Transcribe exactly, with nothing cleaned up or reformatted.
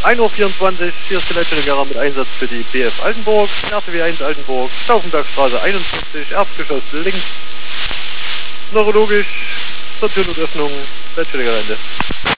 ein Uhr vierundzwanzig, hier ist der Leitstelle mit Einsatz für die B F Altenburg, R T W eins Altenburg, Stauffenbergstraße einundfünfzig, Erzgeschoss links, neurologisch, zur Türnotöffnung, Leitstelle Gelände.